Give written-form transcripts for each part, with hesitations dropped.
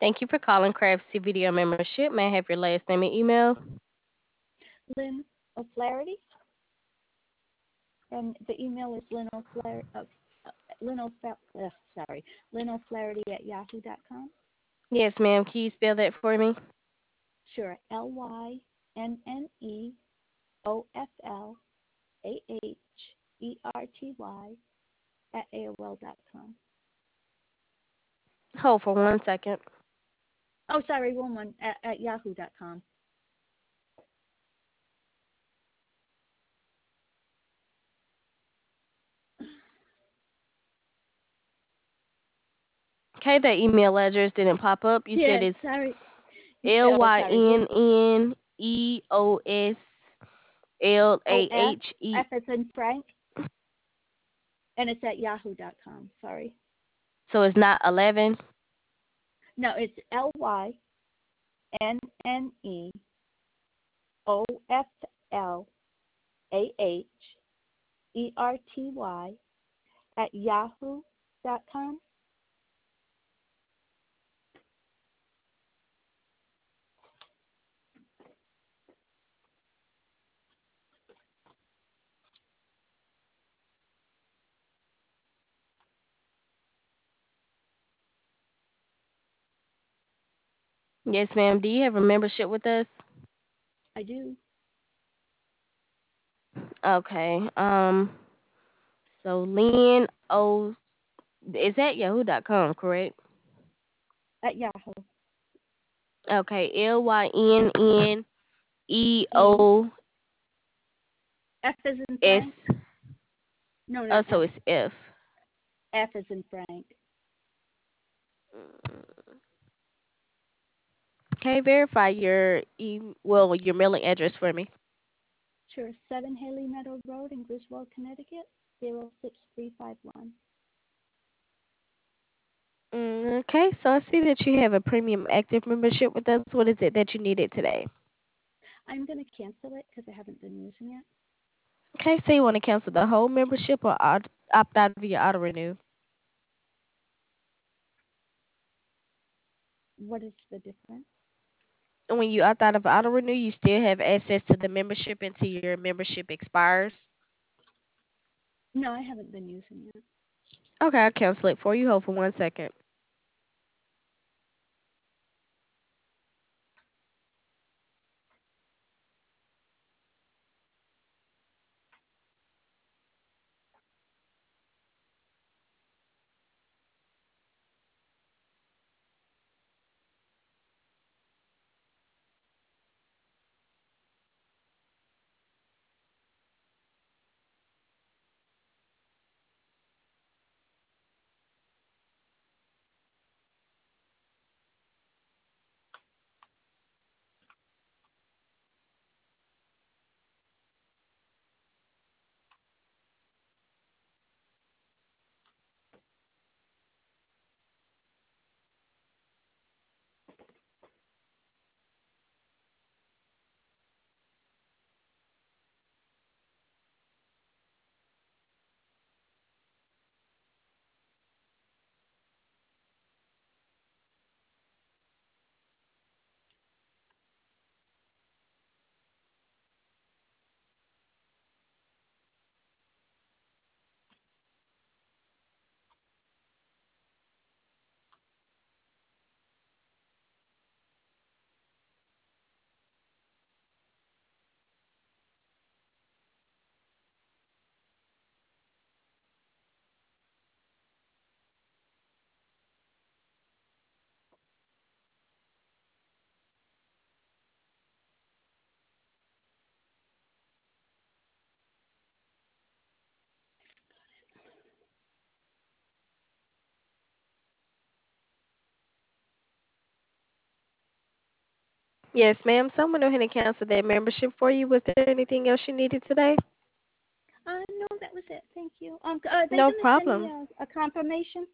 Thank you for calling Craftsy Video Membership. May I have your last name and email? Lynn O'Flaherty, and the email is Lynn sorry, Lynn O'Flaherty at yahoo.com. Yes, ma'am. Can you spell that for me? Sure, LYNNEOFLAHERTY at AOL.com. Hold for 1 second. Oh, sorry, woman at yahoo.com. Okay, that email address didn't pop up. You said Yeah, it's sorry. L Oh, Y sorry. N N E O S L A OF, H E. F as in Frank, and it's at yahoo.com. Sorry. So it's not 11. No, it's LYNNEOFLAHERTY at yahoo.com. Yes, ma'am. Do you have a membership with us? I do. Okay. So Lynn O is at yahoo.com, correct? At Yahoo. Okay. E. LYNNEOS. F as in Frank? No, Oh, not so F. it's F. F as in Frank. Okay, verify your mailing address for me. Sure. 7 Haley Meadow Road in Griswold, Connecticut, 06351. Okay, so I see that you have a premium active membership with us. What is it that you needed today? I'm going to cancel it because I haven't been using it. Okay, so you want to cancel the whole membership or opt out of your auto renew? What is the difference? When you opt out of auto renew, you still have access to the membership until your membership expires. No, I haven't been using it. Okay, I'll cancel it for you. Hold for 1 second. Yes, ma'am. So I'm going to go ahead and cancel that membership for you. Was there anything else you needed today? No, that was it. Thank you. Are they No going to send me problem. a confirmation?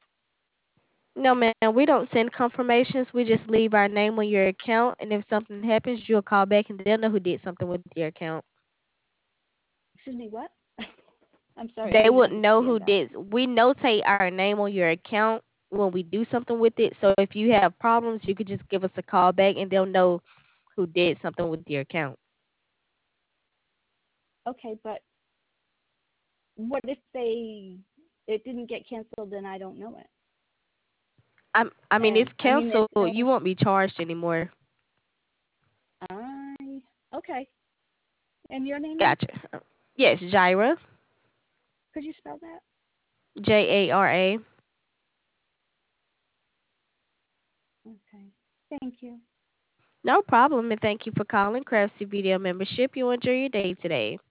No, ma'am. We don't send confirmations. We just leave our name on your account, and if something happens, you'll call back, and they'll know who did something with your account. Excuse me, what? I'm sorry, I They didn't wouldn't know who understand that. did. We notate our name on your account, when we do something with it. So if you have problems, you could just give us a call back and they'll know who did something with your account. Okay, but what if it didn't get canceled and I don't know it? I mean, And it's I mean, canceled. it's no. You won't be charged anymore. I Okay. And your name is? Gotcha. Yes, Jaira. Could you spell that? Jara. Okay. Thank you. No problem. And thank you for calling Craftsy Video Membership. You enjoy your day today.